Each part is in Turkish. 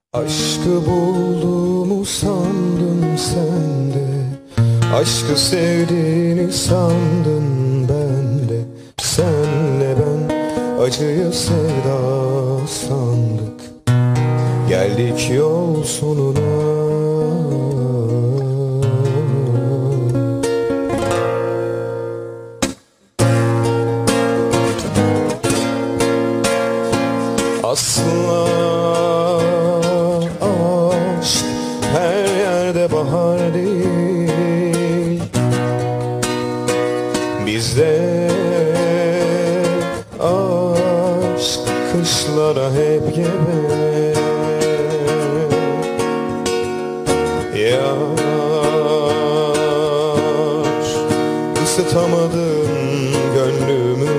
Aşkı bulduğumu sandın sen de, aşkı sevdiğini sandın ben de. Senle ben acıyı sevda sandık, geldik yol sonuna. Asla aşk her yerde bahar değil, bizde aşk kışlara hep gebe. Yar, ısıtamadın gönlümü,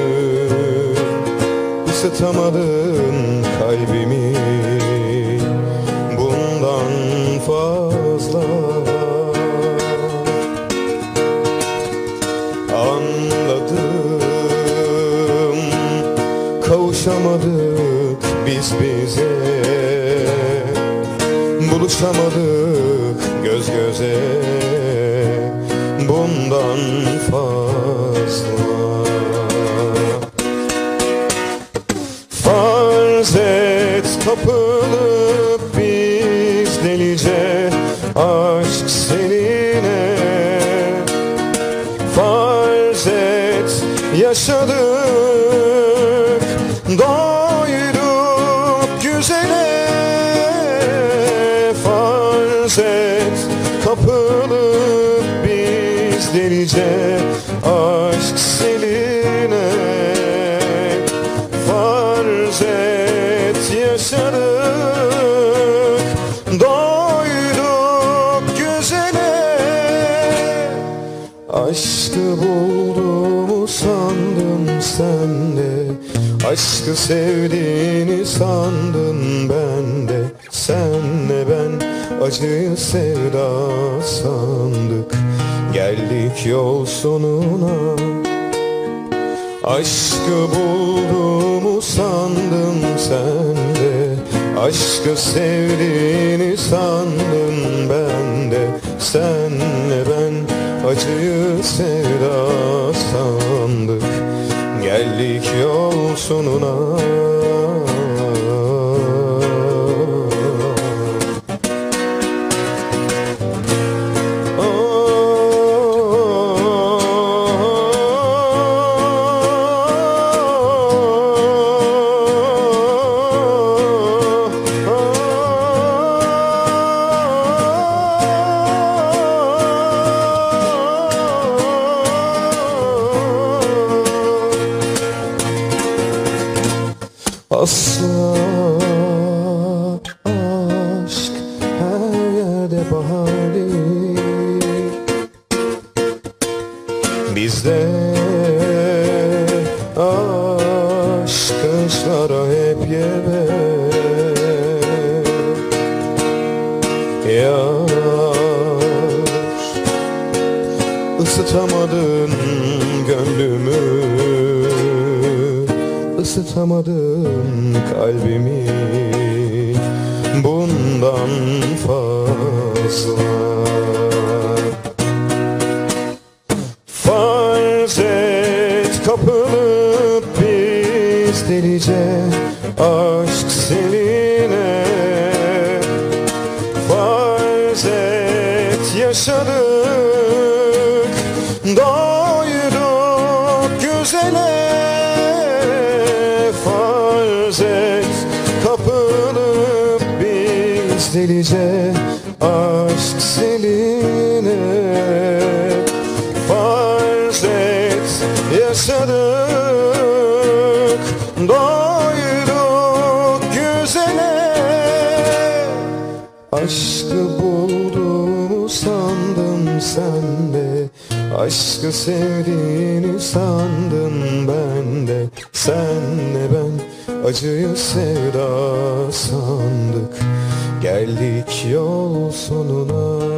ısıtamadın kalbimi, bundan fazla. Anladım, kavuşamadık biz bize, buluşamadık göz göze, bundan fazla. Farz et kapılıp biz delice aşk seninle, farz et yaşadık doyduk güzele, farz et kapılıp biz delice aşk seninle, farz et yaşadık doyduk güzele. Aşkı bulduğumu sandın sen de, aşkı sevdiğini sandın ben de. Senle ben acıyı sevda sandık, geldik yol sonuna. Aşkı bulduğumu sandım sen de, aşkı sevdiğini sandın ben de. Senle ben acıyı sevda sandık, geldik yol sonuna. Asla aşk her yerde bahar değil, bizde aşk kışlara hep gebe. Yar, ısıtamadın gönlümü, ısıtamadın kalbimi, bundan fazla. Farz et kapılıp biz delice aşk seninle, farz et yaşadık doyduk güzele, farz et kapılıp biz delice aşk seninle, farz et yaşadık doyduk güzele. Aşkı bulduğumu sandım sen de, aşkı sevdiğini sandın ben de. Senle ben acıyı sevda sandık, geldik yol sonuna.